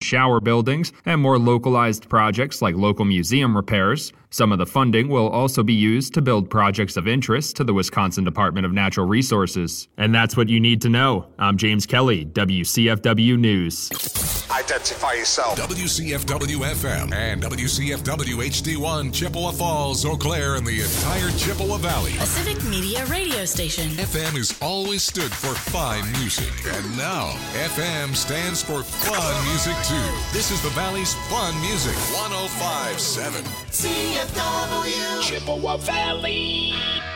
shower buildings, and more localized projects like local museum repairs. Some of the funding will also be used to build projects of interest to the Wisconsin Department of Natural Resources. And that's what you need to know. I'm James Kelly, WCFW News. Identify yourself. WCFW-FM and WCFW-HD1, Chippewa Falls, Eau Claire, and the entire Chippewa Valley. A civic media radio station. FM has always stood for fine music. And now, FM stands for fun music, too. This is the Valley's Fun Music, 105.7. CFW Chippewa Valley.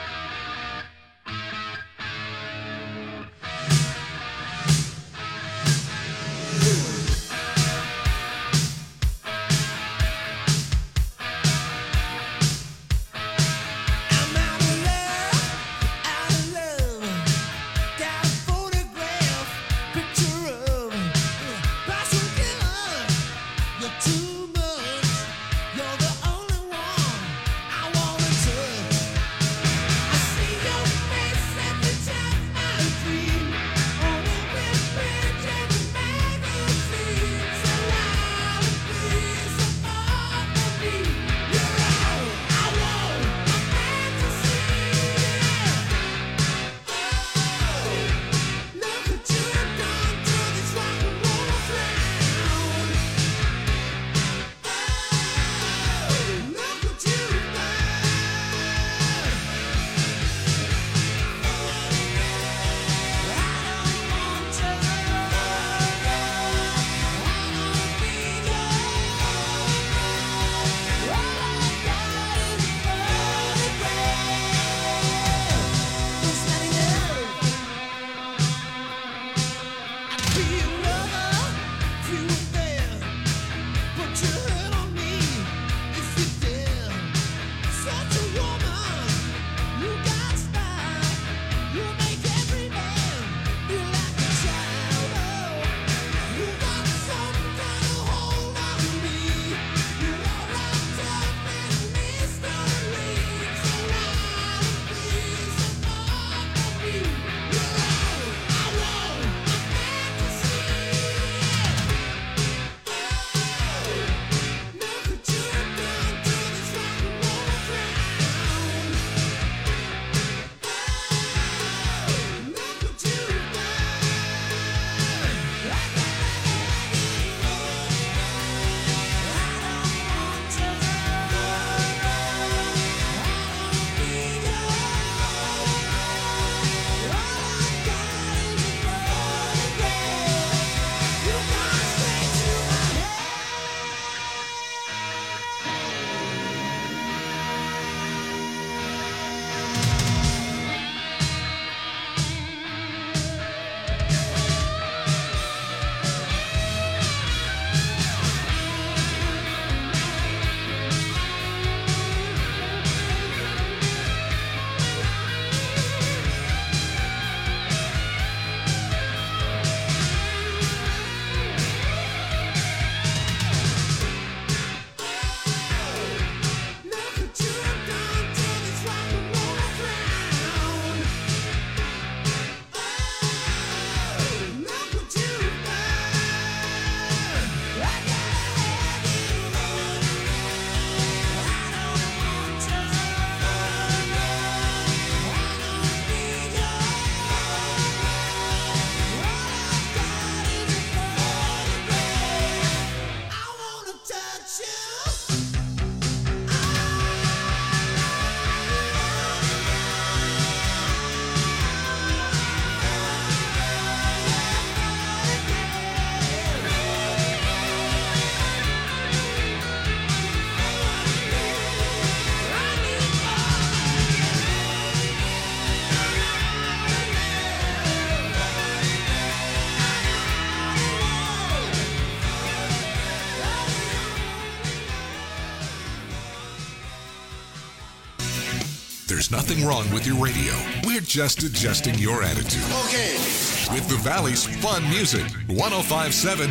There's nothing wrong with your radio. We're just adjusting your attitude. Okay. With the Valley's Fun Music, 105.7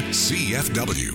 CFW.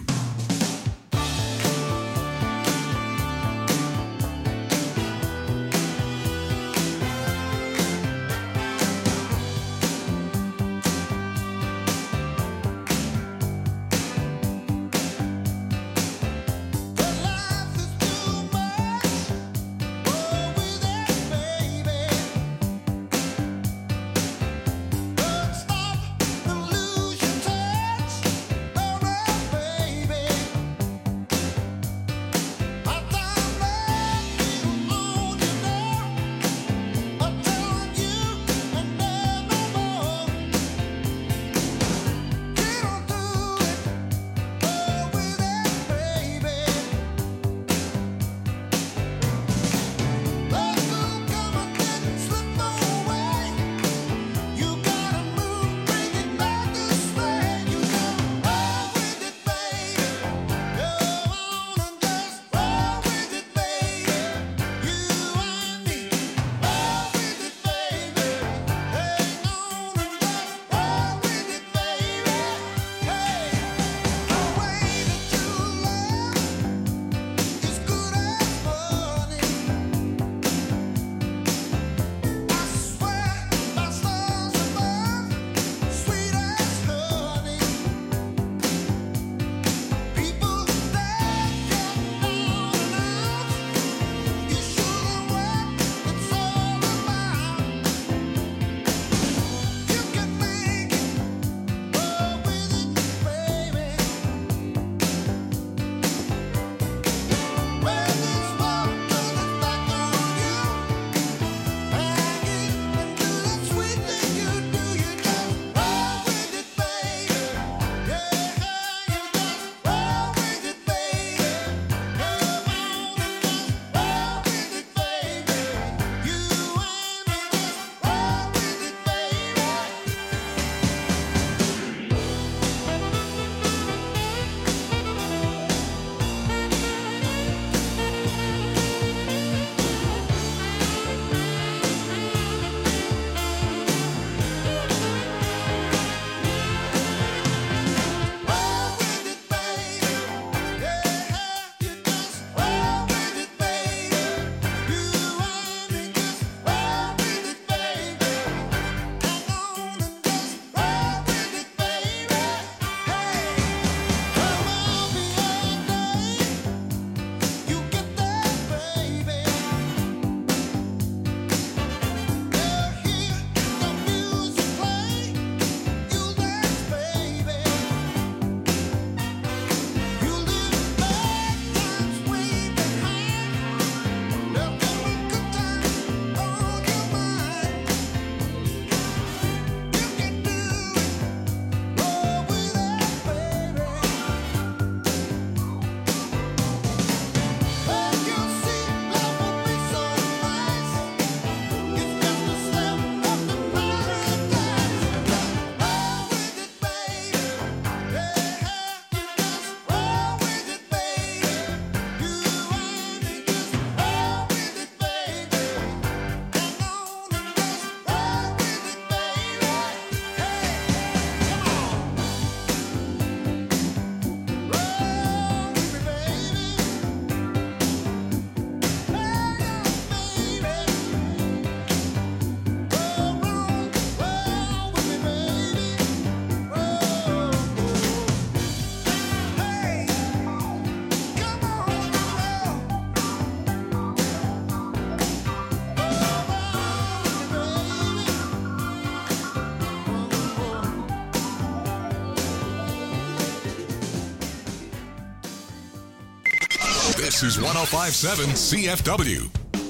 This is 105.7 CFW.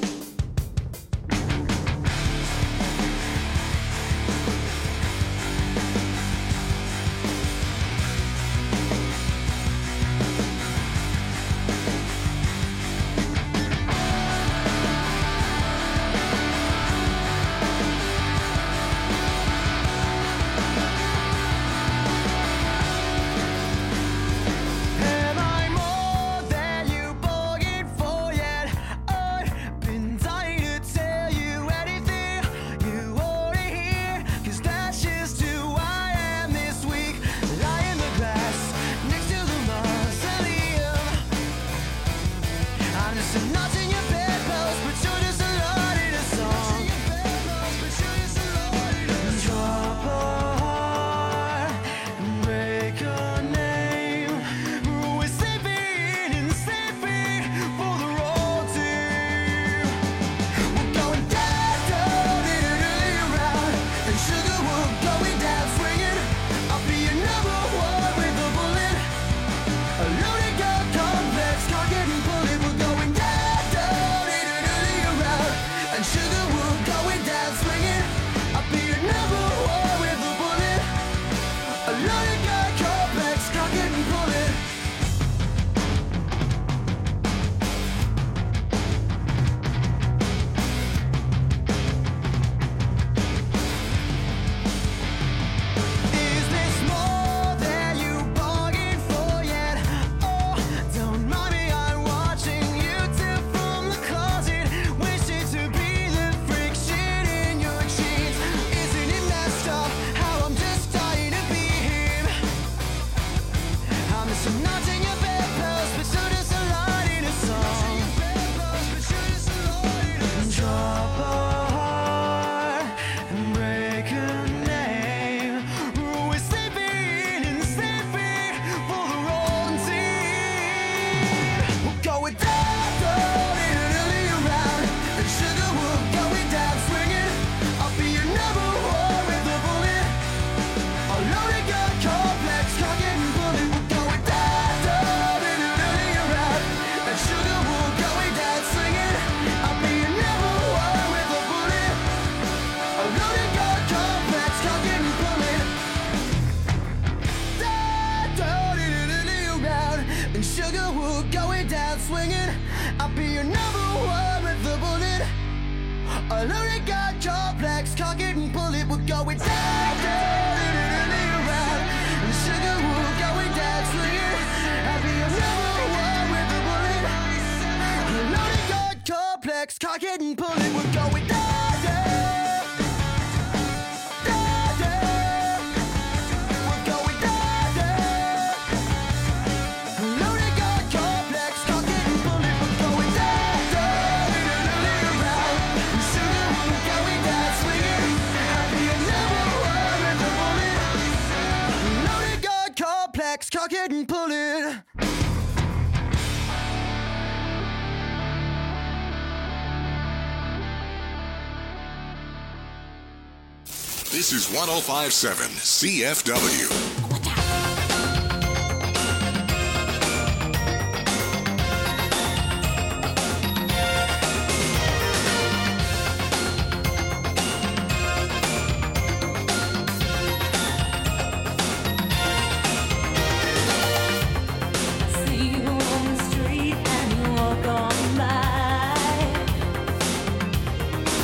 Cock it and pull it, we're going down, down, down, down. We're going down, down. Loaded gun complex, cock it and pull it, we're going down, down. Around, sugar, we're going down, swinging. Happy and never were in the bullet. Loaded gun complex, cock it and pull it. This is 105.7 CFW.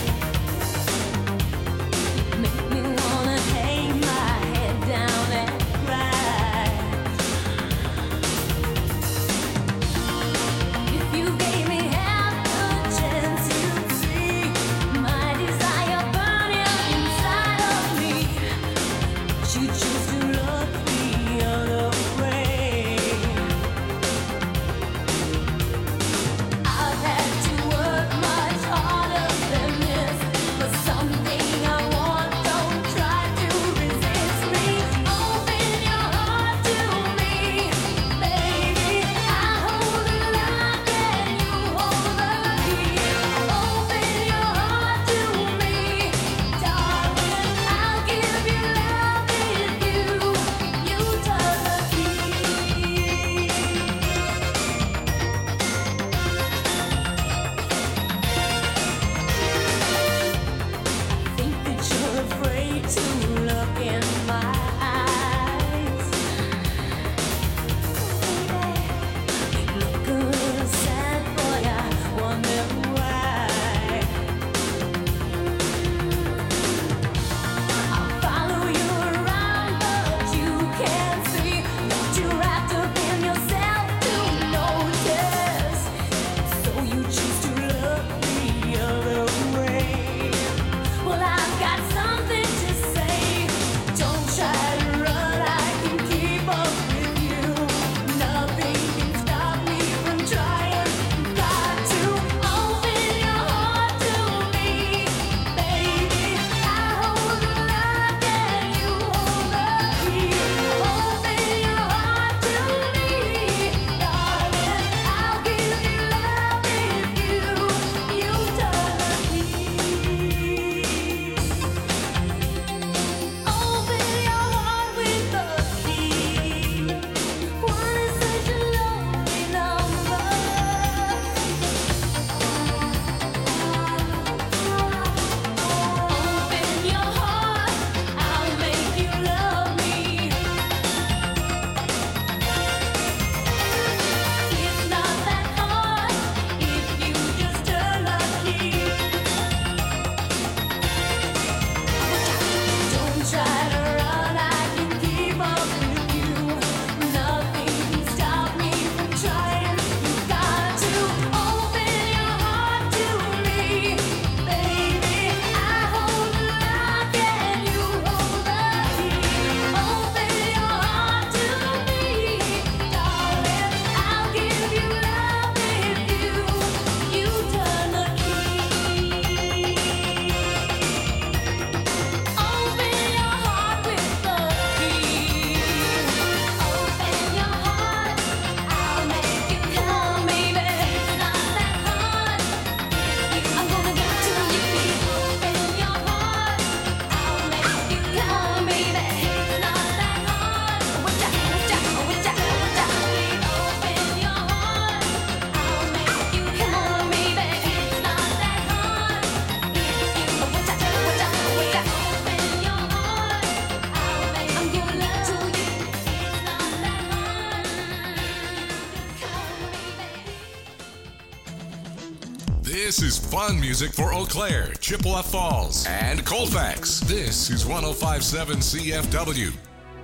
Make me wanna hang my head down and This is fun music for Eau Claire, Chippewa Falls, and Colfax. This is 105.7 CFW.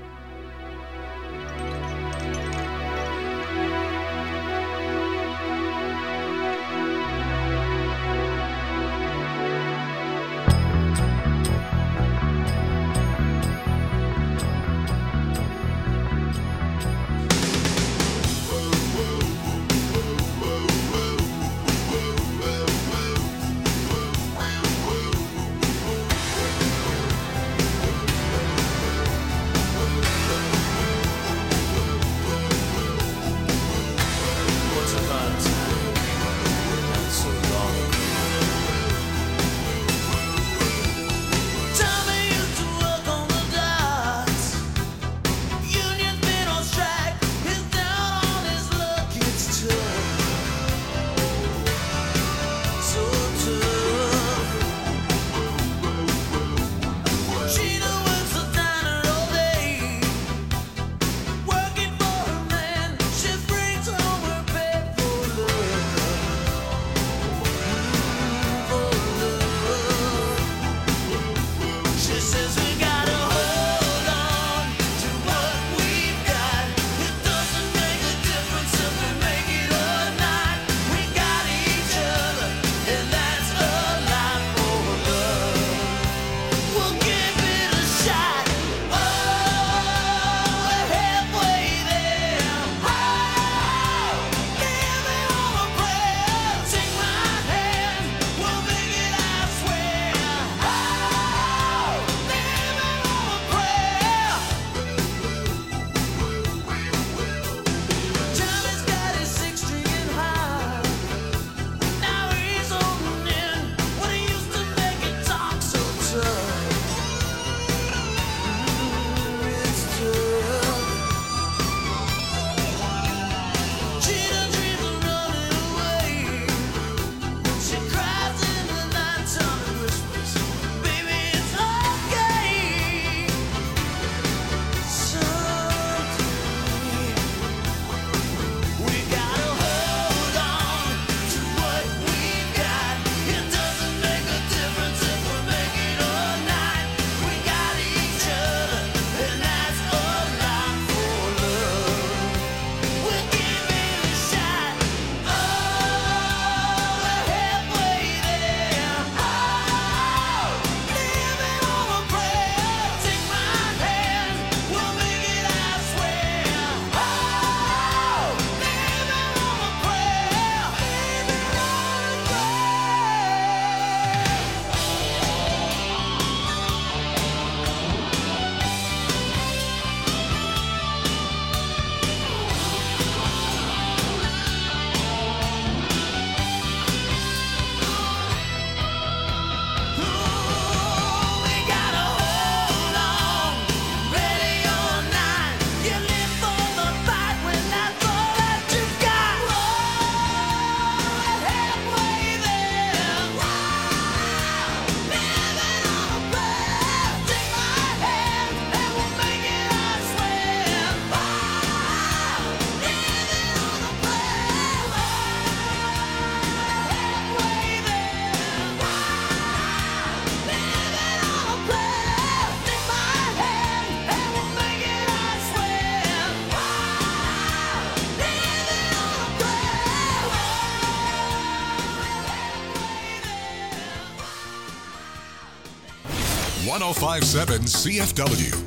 .105.7 CFW.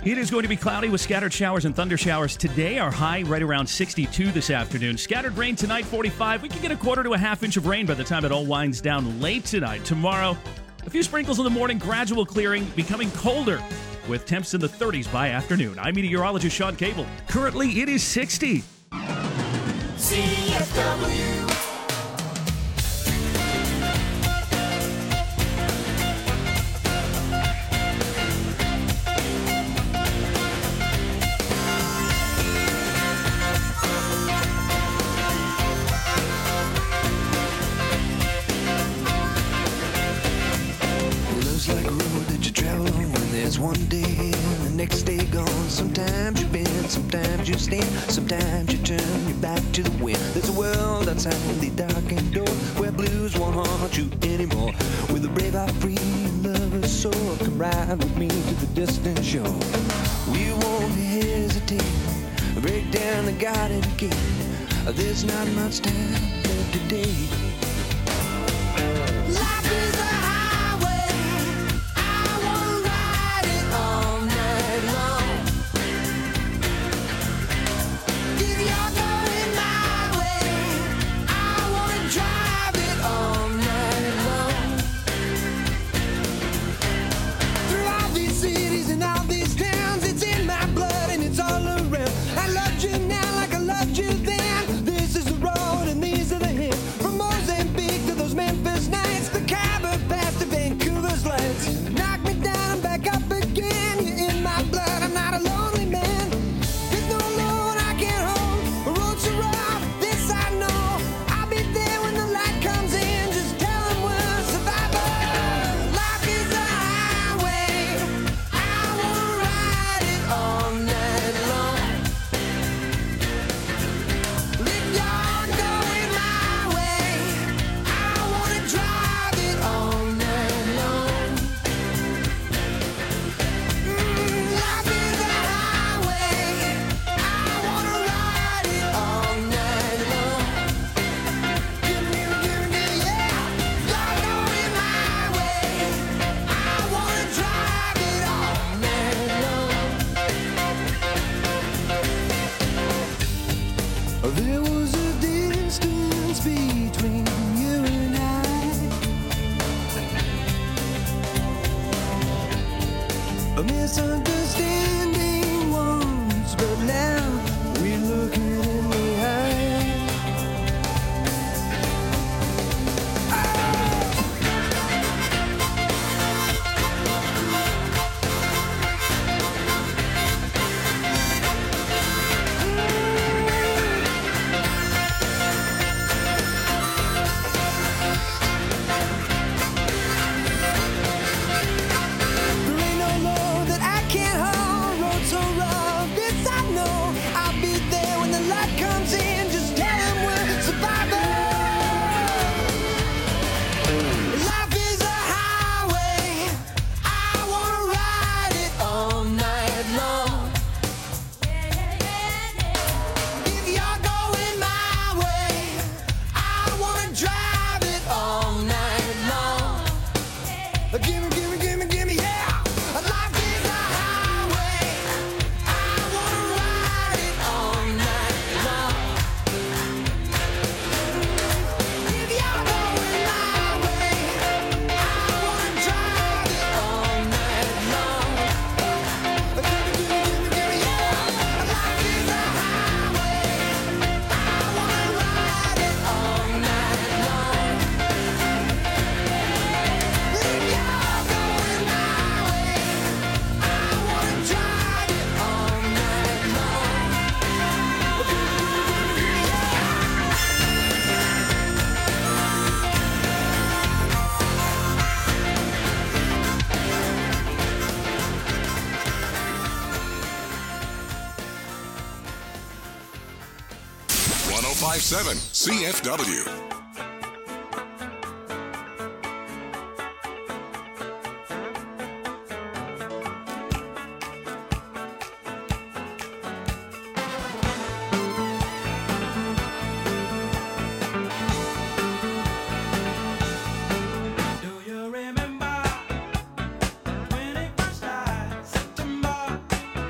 It is going to be cloudy with scattered showers and thunder showers today. Our high right around 62 this afternoon. Scattered rain tonight, 45. We could get a quarter to a half inch of rain by the time it all winds down late tonight. Tomorrow, a few sprinkles in the morning, gradual clearing, becoming colder with temps in the 30s by afternoon. I'm meteorologist Sean Cable. Currently, it is 60. CFW. Love's like a road that you travel on when there's one day and the next day gone. Sometimes you bend, sometimes you stand, sometimes you turn your back to the wind. There's a world outside the darkened door where blues won't haunt you anymore. With a brave heart free and lover's soul, come ride with me to the distant shore. We won't hesitate, break down the garden gate. There's not much time left today. Life is a highway, I wanna ride it all night long. If you're going my way, I wanna drive it all night long. Through all these cities and all these towns, it's in my blood and it's all around. I loved you now like I loved you then. This is the road and these are the hills. From Mozambique to those Memphis nights, the Khyber Pass to Vancouver's lights. Knock me down and back up again. You're in my blood, I'm not a lonely man. There's no load I can't hold. The road's so rough, this I know. I'll be there when the light comes in. Just tell them we're survivors. Life is a highway, I wanna ride it all night long. If you're going my way, I wanna drive it all night long. Life is a highway, I wanna ride it all night long. Give me, yeah. You're going my way, I wanna drive it all night long. There was a distance between you and I, a misunderstanding once, but now we're looking in the eye. There ain't no load that I can't hold. Road so rough, this I know. I'll be there when the light comes in. Just tell them we're survivors. Life is a highway, I wanna ride it all night long. If you're going my way, I wanna drive it all night long. Gimme, yeah. Life is a highway, I wanna ride it all night long. If you're going my way, I wanna drive it all night long. Gimme, yeah. Life is a highway, I wanna ride it all night long. If you're going my way, I wanna drive it all night long. .1057 CFW. Do you remember 21st September?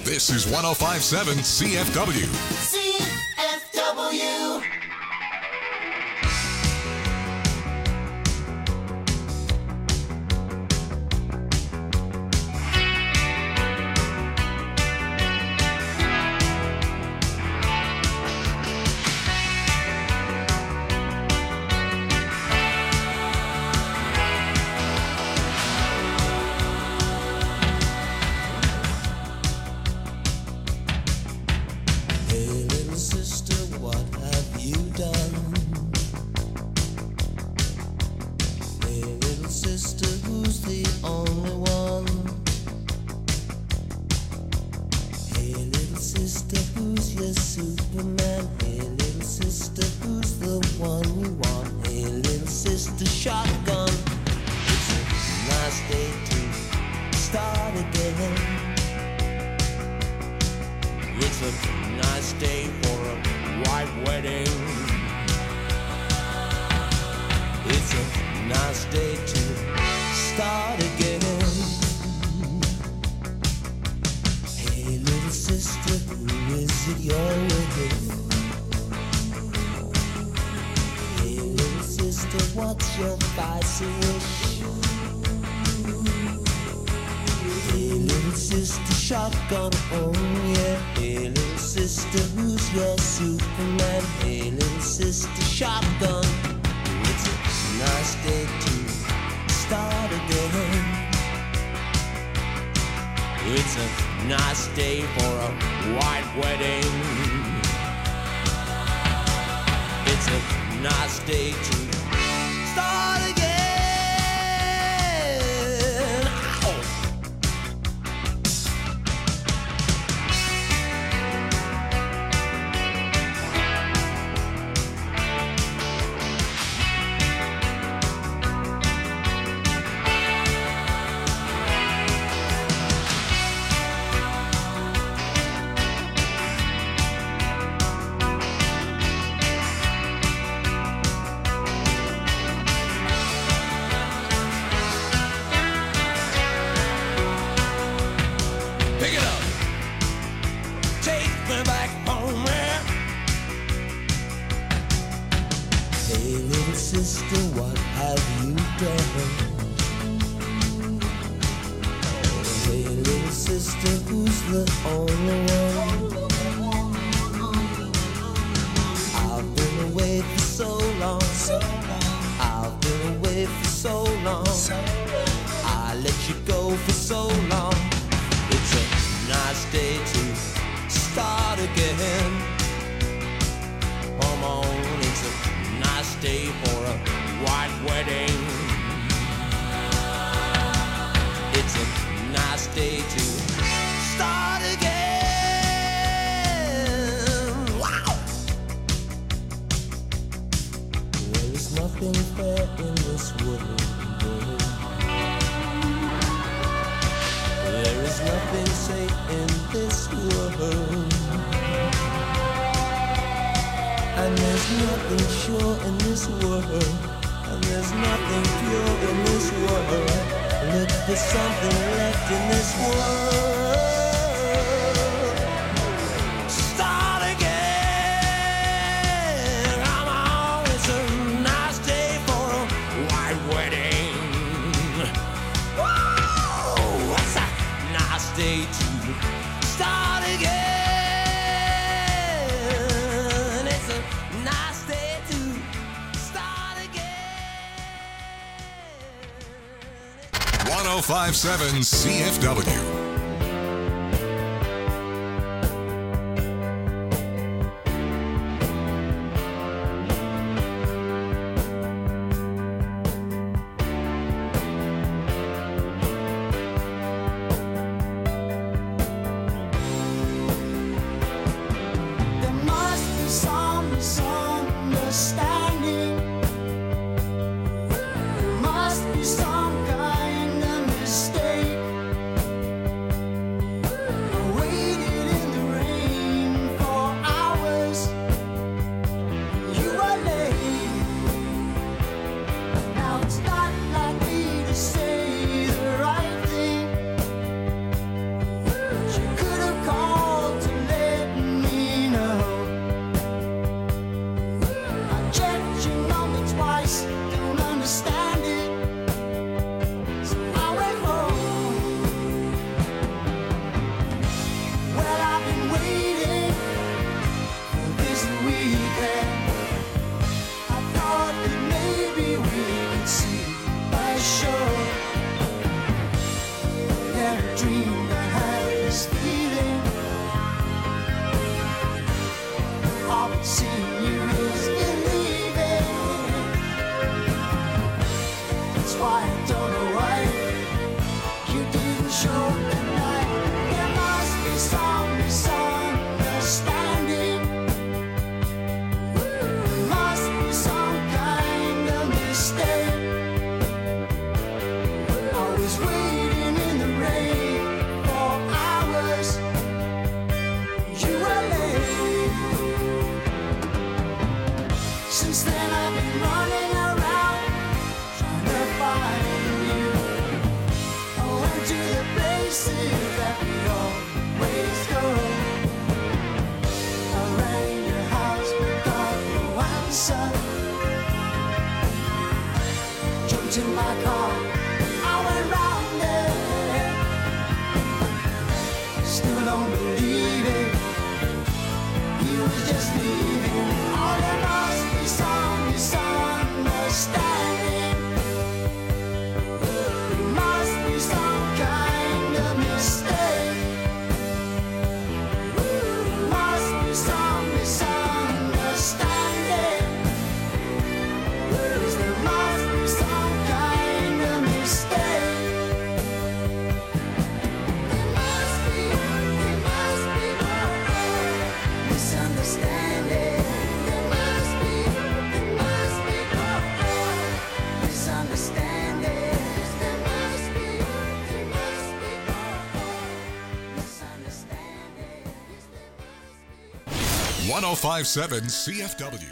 This is 105.7 CFW. CFW. CFW. Some kind of mistake. had a dream that had this feeling. All but seeing you is believing. That's why I don't know why you didn't show up that night. There must be some misunderstanding. There must be some kind of mistake. I was waiting in the rain for hours. You were late. Since then I've been running around trying to find you. I went to the places that we always go. I rang your house but got no answer. Jumped in my car, I went round there. Still don't believe it. He was just leaving. Oh, there must be some misunderstanding. There must be some kind of mistake. There must be some misunderstanding. Yes, there must be some kind of mistake. There must be misunderstanding. There must be misunderstanding. There must be misunderstanding. 1057 CFW.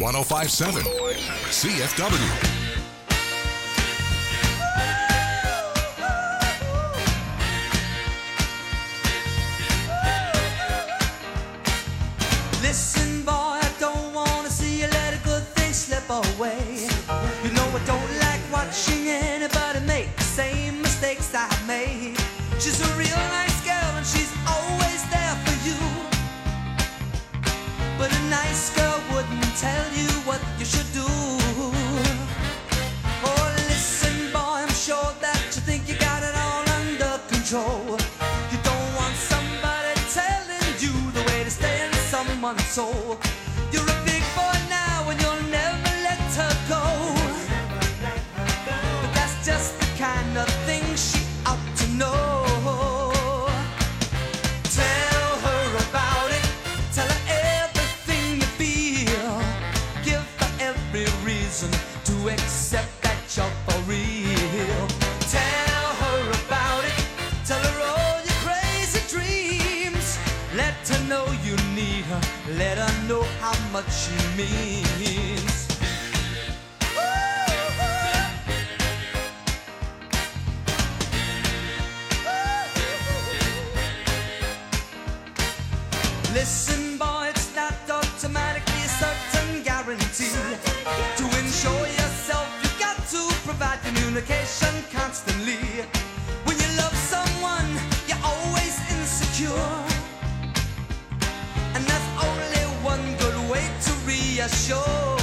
105.7 CFW. Listen, boy, I don't wanna see you let a good thing slip away. You know I don't like watching anybody make the same mistakes I made. She's a real nice girl and she's always there for you. But a nice girl wouldn't tell you what you should do. Oh, listen, boy, I'm sure that you think you got it all under control. You don't want somebody telling you the way to stay in someone's soul. You're a big boy now and you'll never let her go. But that's just the kind of thing she ought to know. Tell her about it. Tell her everything you feel. Give her every reason to accept that you're for real. Tell her about it. Tell her all your crazy dreams. Let her know you need her. Let her know how much she means. Listen, boy, it's not automatically a certain guarantee. To ensure yourself, you've got to provide communication constantly. When you love someone, you're always insecure. And there's only one good way to reassure.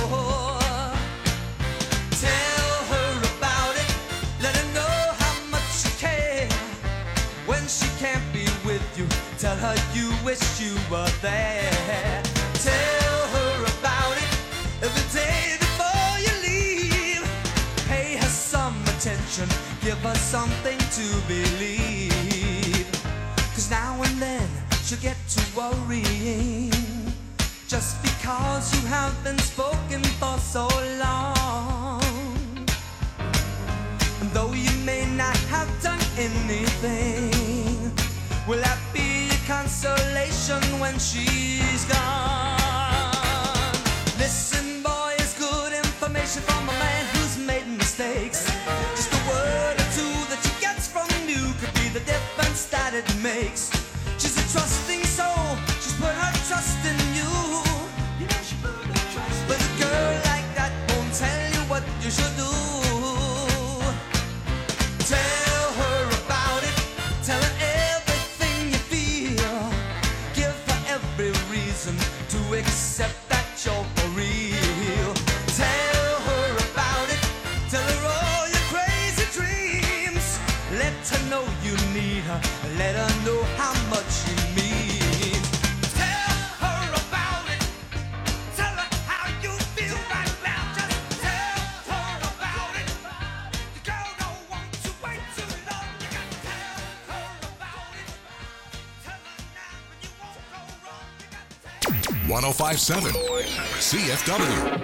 Tell her about it. Let her know how much you care. When she can't be with you, tell her you wish you were there. Tell her about it every day before you leave. Pay her some attention, give her something to believe. 'Cause now and then she'll get to worrying, just because you have been spoken for so long. And though you may not have done anything, will that be a consolation when she's gone? Listen, boy, it's good information from a man who's made mistakes. Just a word or two that she gets from you could be the difference that it makes. She's a trusting soul, she's put her trust in you. But a girl like that won't tell you what you should do. Tell her about it, tell her everything you feel. Give her every reason to accept that you're for real. Tell her about it, tell her all your crazy dreams. Let her know you need her, let her know how much she means. Tell her about it, tell her how you feel right now. Just tell her about it. The girl don't want to wait too long. You gotta tell her about it. Tell her now and you won't go wrong. You gotta tell 105.7 CFW.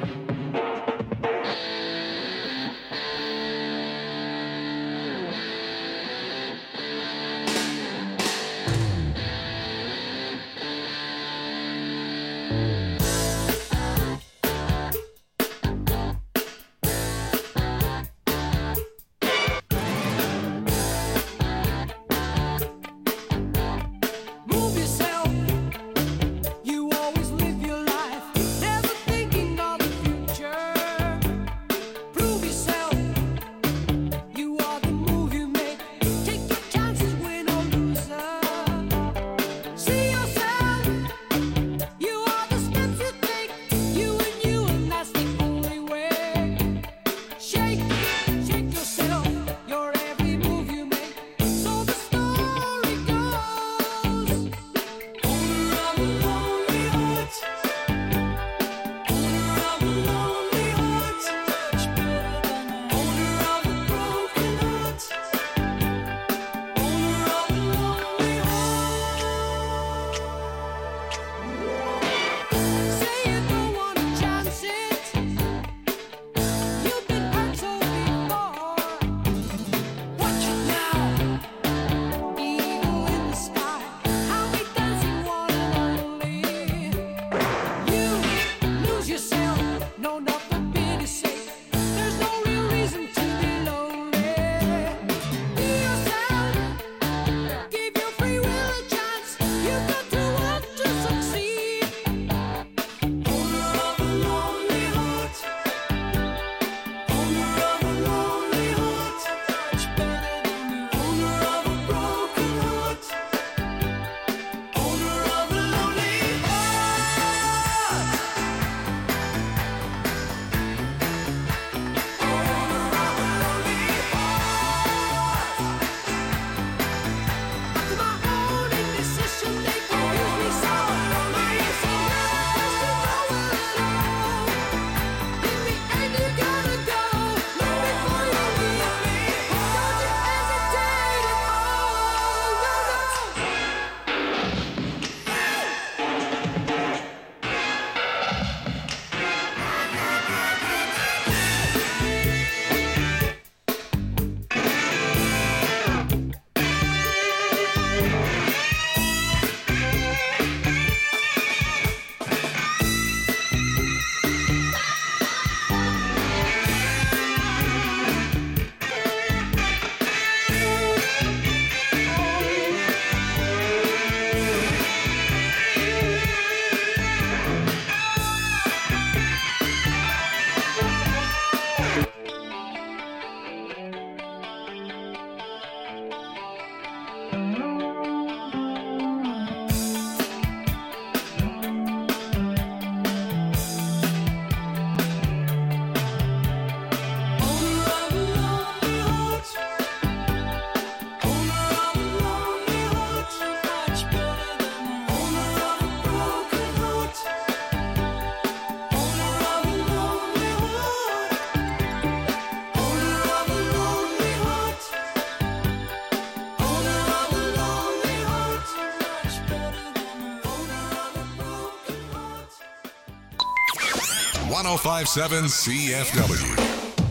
Move yourself. You always live your life, never thinking of the future. 1057 CFW.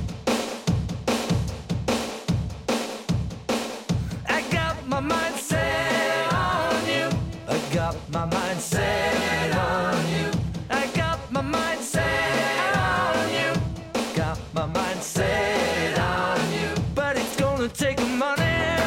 I got my mind set on you. I got my mind set on you. I got my mind set on you. Got my mind set on you. But it's gonna take money,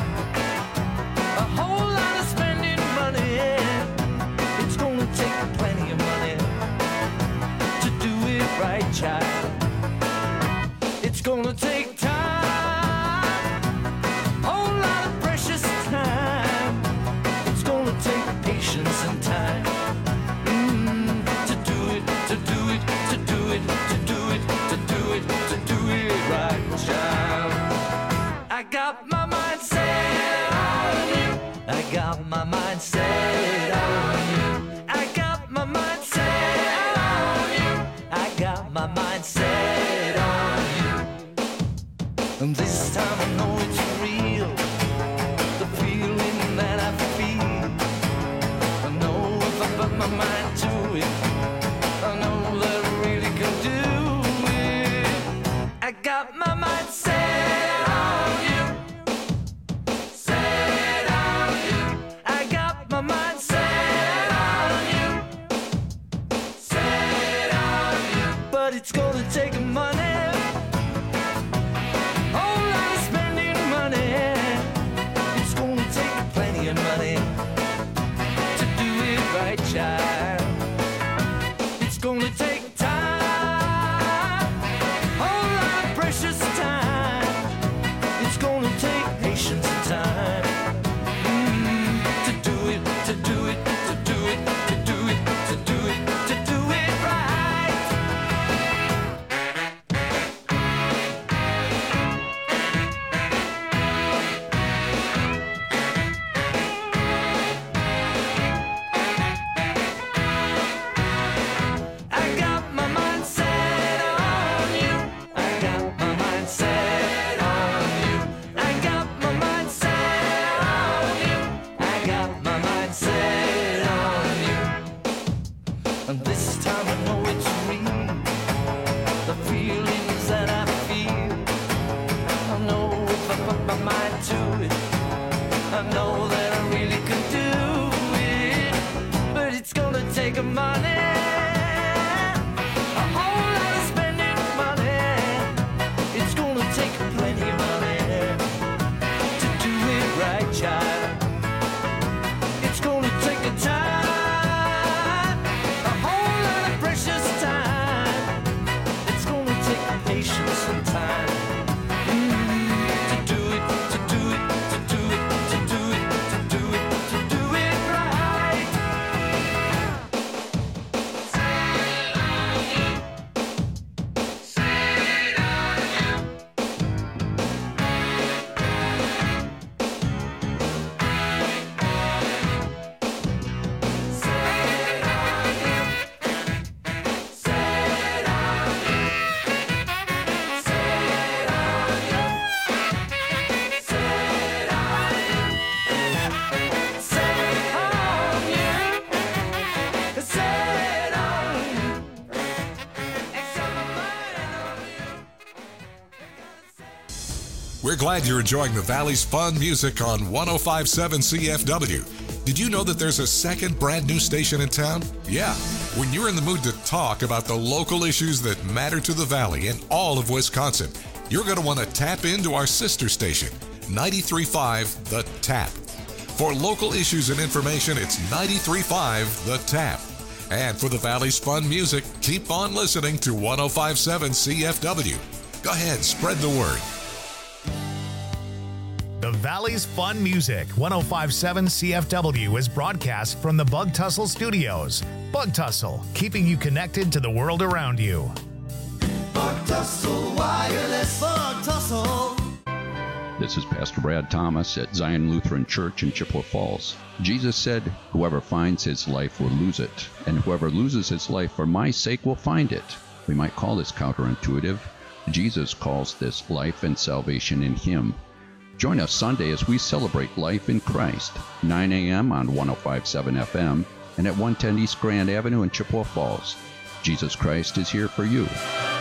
a whole lot of spending money. It's gonna take plenty of money to do it right, child. It's gonna take time, whole lot of precious time. It's gonna take patience and time to do it, to do it, to do it, to do it, to do it, to do it right, child. I got my mind set on you. I got my mind set on you. I got my mind set on you. I got my mind set on you. And this time I know it's real, the feeling that I feel. I know if I put my mind to it, I know that I really can do it. I got my mind set on you. Set on you. I got my mind set on you. Set on you. But it's gonna take money, whole lot of spending money. It's gonna take plenty of money to do it right, child. It's gonna take time, whole lot of precious time. It's gonna take patience and time to do it, to do it, to do it, to do it, to do it, to do it right. I got my mind set on you. I got my mind set on you. I got my mind set on you. I got my mind set on you. And this time I know it's real, the feelings that I feel. I know if I put my mind to it, I know that I really could do it. But it's gonna take money, a whole lot of spending money. It's gonna take plenty of money to do it right, child. It's gonna take a time, a whole lot of precious time. It's gonna take patience and time to do it, to do it, to do it, to do it, to do it, to do it right. We're glad you're enjoying the Valley's fun music on 1057 CFW. Did you know that there's a second brand new station in town? Yeah. When you're in the mood to talk about the local issues that matter to the Valley and all of Wisconsin, you're going to want to tap into our sister station, 93.5 The Tap. For local issues and information, it's 93.5 The Tap. And for the Valley's fun music, keep on listening to 1057 CFW. Go ahead, spread the word. The Valley's Fun Music, 1057 CFW, is broadcast from the Bug Tussle Studios. Bug Tussle, keeping you connected to the world around you. Bug Tussle Wireless. Bug Tussle. This is Pastor Brad Thomas at Zion Lutheran Church in Chippewa Falls. Jesus said, "Whoever finds his life will lose it, and whoever loses his life for my sake will find it." We might call this counterintuitive. Jesus calls this life and salvation in him. Join us Sunday as we celebrate life in Christ, 9 a.m. on 105.7 FM and at 110 East Grand Avenue in Chippewa Falls. Jesus Christ is here for you.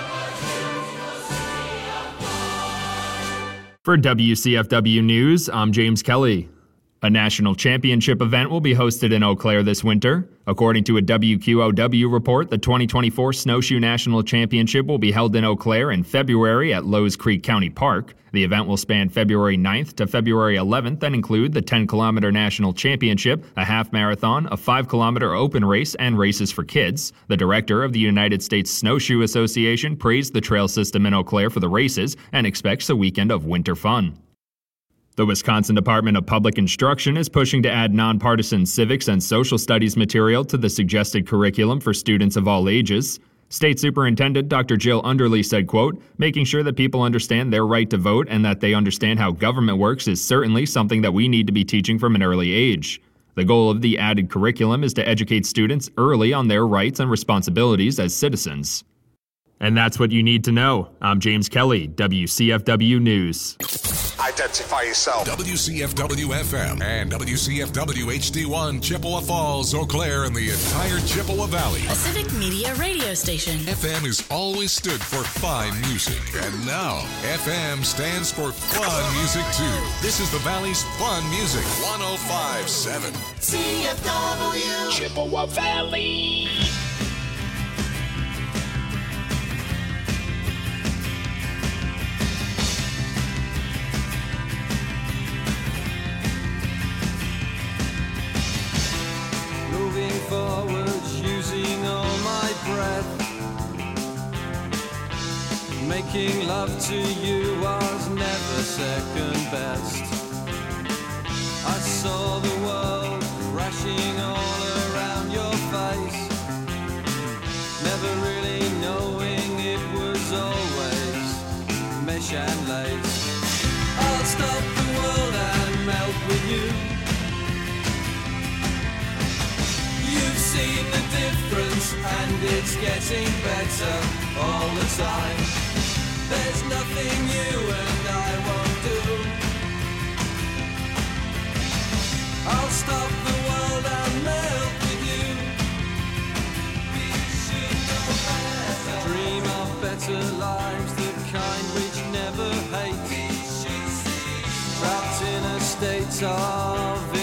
For WCFW News, I'm James Kelly. A national championship event will be hosted in Eau Claire this winter. According to a WQOW report, the 2024 Snowshoe National Championship will be held in Eau Claire in February at Lowe's Creek County Park. The event will span February 9th to February 11th and include the 10-kilometer national championship, a half marathon, a 5-kilometer open race, and races for kids. The director of the United States Snowshoe Association praised the trail system in Eau Claire for the races and expects a weekend of winter fun. The Wisconsin Department of Public Instruction is pushing to add nonpartisan civics and social studies material to the suggested curriculum for students of all ages. State Superintendent Dr. Jill Underly said, quote, "Making sure that people understand their right to vote and that they understand how government works is certainly something that we need to be teaching from an early age. The goal of the added curriculum is to educate students early on their rights and responsibilities as citizens." And that's what you need to know. I'm James Kelly, WCFW News. Identify yourself. WCFW-FM and WCFW HD1 Chippewa Falls, Eau Claire, and the entire Chippewa Valley. A civic media radio station. FM has always stood for fine music, and now FM stands for fun music too. This is the Valley's fun music, 105.7 CFW. Chippewa Valley. Moving forwards, using all my breath. Making love to you was never second best. I saw the world crashing all around your face, never really knowing it was always mesh and lace. I'll stop the world and melt with you. You've seen the difference and it's getting better all the time. There's nothing you and I won't do. I'll stop the world and melt with you. We should know better. Dream of better lives, the kind which never hate. Trapped in a state of